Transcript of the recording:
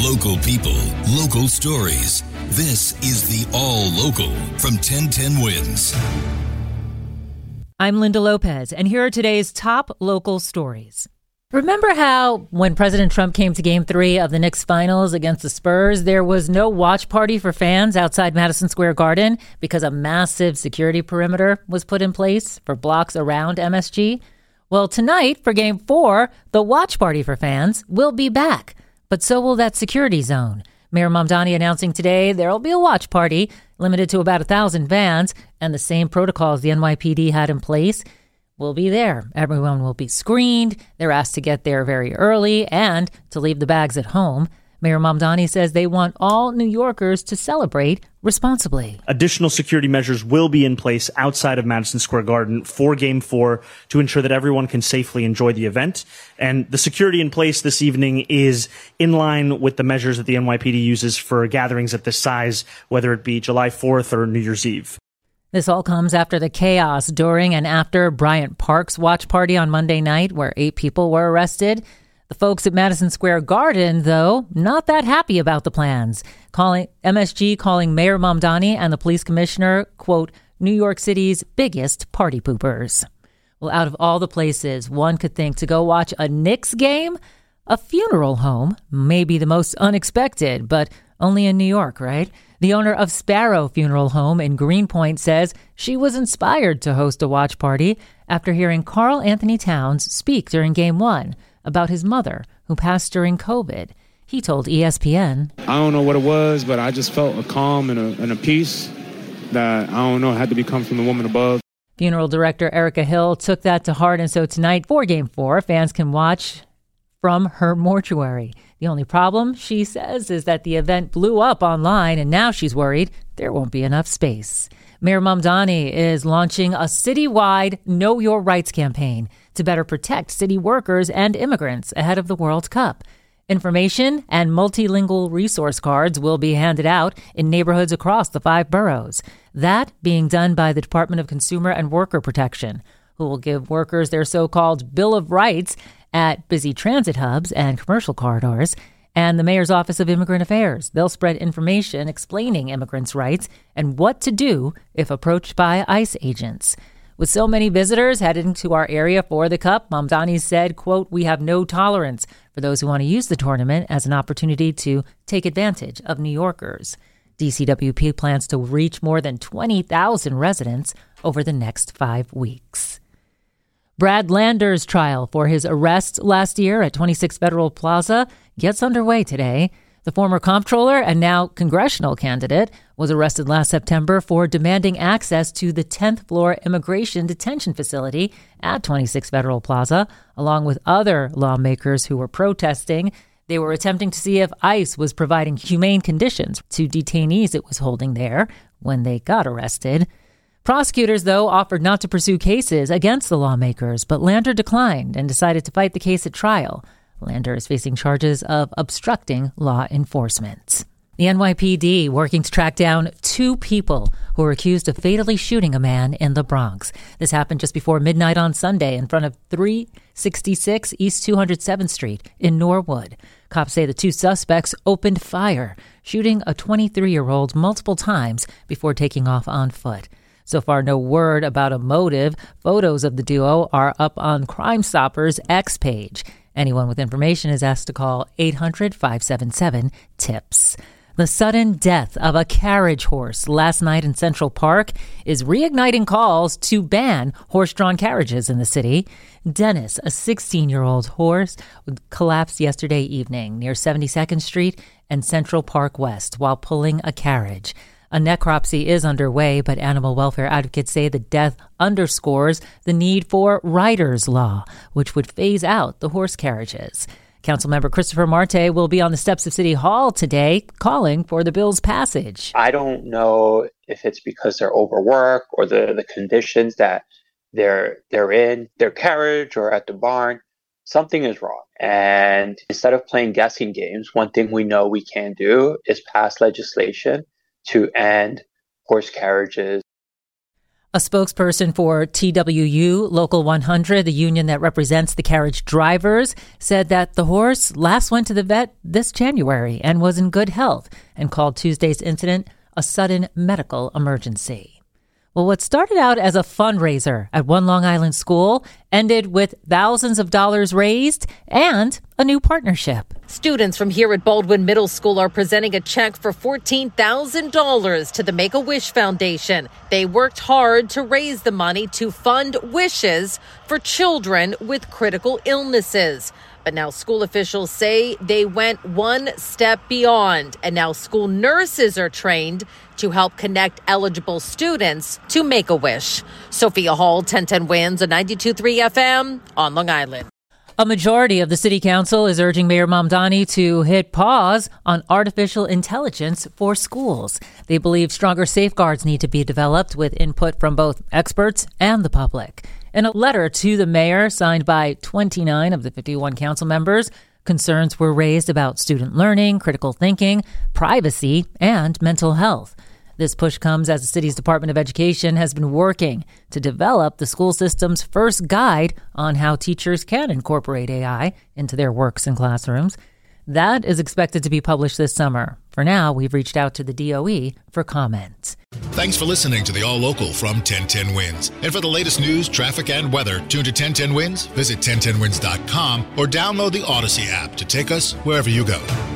Local people, local stories. This is the All Local from 1010 Wins. I'm Linda Lopez, and here are today's top local stories. Remember how when President Trump came to Game 3 of the Knicks finals against the Spurs, there was no watch party for fans outside Madison Square Garden because a massive security perimeter was put in place for blocks around MSG? Well, tonight for Game 4, the watch party for fans will be back, but so will that security zone. Mayor Mamdani announcing today there will be a watch party limited to about 1,000 fans, and the same protocols the NYPD had in place will be there. Everyone will be screened. They're asked to get there very early and to leave the bags at home. Mayor Mamdani says they want all New Yorkers to celebrate responsibly. Additional security measures will be in place outside of Madison Square Garden for Game 4 to ensure that everyone can safely enjoy the event. And the security in place this evening is in line with the measures that the NYPD uses for gatherings at this size, whether it be July 4th or New Year's Eve. This all comes after the chaos during and after Bryant Park's watch party on Monday night, where 8 people were arrested. The folks at Madison Square Garden, though, not that happy about the plans, MSG calling Mayor Mamdani and the police commissioner, quote, New York City's biggest party poopers. Well, out of all the places one could think to go watch a Knicks game, a funeral home may be the most unexpected, but only in New York, right? The owner of Sparrow Funeral Home in Greenpoint says she was inspired to host a watch party after hearing Karl Anthony Towns speak during Game 1 about his mother who passed during COVID. He told ESPN, I don't know what it was, but I just felt a calm and a peace that, I don't know, had to come from the woman above. Funeral director Erica Hill took that to heart, and so tonight for Game 4, fans can watch from her mortuary. The only problem, she says, is that the event blew up online, and now she's worried there won't be enough space. Mayor Mamdani is launching a citywide Know Your Rights campaign to better protect city workers and immigrants ahead of the World Cup. Information and multilingual resource cards will be handed out in neighborhoods across the 5 boroughs. That being done by the Department of Consumer and Worker Protection, who will give workers their so-called Bill of Rights at busy transit hubs and commercial corridors, and the Mayor's Office of Immigrant Affairs. They'll spread information explaining immigrants' rights and what to do if approached by ICE agents. With so many visitors heading to our area for the Cup, Mamdani said, quote, we have no tolerance for those who want to use the tournament as an opportunity to take advantage of New Yorkers. DCWP plans to reach more than 20,000 residents over the next 5 weeks. Brad Lander's trial for his arrest last year at 26 Federal Plaza gets underway today. The former comptroller and now congressional candidate was arrested last September for demanding access to the 10th floor immigration detention facility at 26 Federal Plaza, along with other lawmakers who were protesting. They were attempting to see if ICE was providing humane conditions to detainees it was holding there when they got arrested. Prosecutors, though, offered not to pursue cases against the lawmakers, but Lander declined and decided to fight the case at trial. Lander is facing charges of obstructing law enforcement. The NYPD working to track down 2 people who were accused of fatally shooting a man in the Bronx. This happened just before midnight on Sunday in front of 366 East 207th Street in Norwood. Cops say the 2 suspects opened fire, shooting a 23-year-old multiple times before taking off on foot. So far, no word about a motive. Photos of the duo are up on Crime Stoppers' X page. Anyone with information is asked to call 800-577-TIPS. The sudden death of a carriage horse last night in Central Park is reigniting calls to ban horse-drawn carriages in the city. Dennis, a 16-year-old horse, collapsed yesterday evening near 72nd Street and Central Park West while pulling a carriage. A necropsy is underway, but animal welfare advocates say the death underscores the need for rider's law, which would phase out the horse carriages. Councilmember Christopher Marte will be on the steps of City Hall today calling for the bill's passage. I don't know if it's because they're overworked or the conditions that they're in their carriage or at the barn. Something is wrong. And instead of playing guessing games, one thing we know we can do is pass legislation to end horse carriages. A spokesperson for TWU Local 100, the union that represents the carriage drivers, said that the horse last went to the vet this January and was in good health, and called Tuesday's incident a sudden medical emergency. Well, what started out as a fundraiser at one Long Island school ended with thousands of dollars raised and a new partnership. Students from here at Baldwin Middle School are presenting a check for $14,000 to the Make-A-Wish Foundation. They worked hard to raise the money to fund wishes for children with critical illnesses. But now school officials say they went one step beyond, and now school nurses are trained to help connect eligible students to Make-A-Wish. Sophia Hall, 1010 Wins, a 92.3 FM on Long Island. A majority of the city council is urging Mayor Mamdani to hit pause on artificial intelligence for schools. They believe stronger safeguards need to be developed with input from both experts and the public. In a letter to the mayor signed by 29 of the 51 council members, concerns were raised about student learning, critical thinking, privacy, and mental health. This push comes as the city's Department of Education has been working to develop the school system's first guide on how teachers can incorporate AI into their works in classrooms. That is expected to be published this summer. For now, we've reached out to the DOE for comment. Thanks for listening to the All Local from 1010 Wins. And for the latest news, traffic, and weather, tune to 1010 Wins, visit 1010wins.com, or download the Odyssey app to take us wherever you go.